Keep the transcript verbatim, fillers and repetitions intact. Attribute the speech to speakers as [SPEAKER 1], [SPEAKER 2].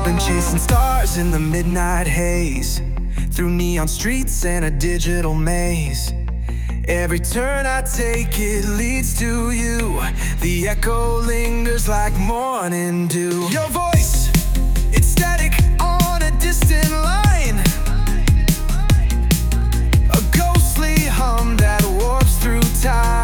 [SPEAKER 1] I've been chasing stars in the midnight haze, through neon streets and a digital maze. Every turn I take, it leads to you. The echo lingers like morning dew. Your voice, it's static on a distant line, a ghostly hum that warps through time.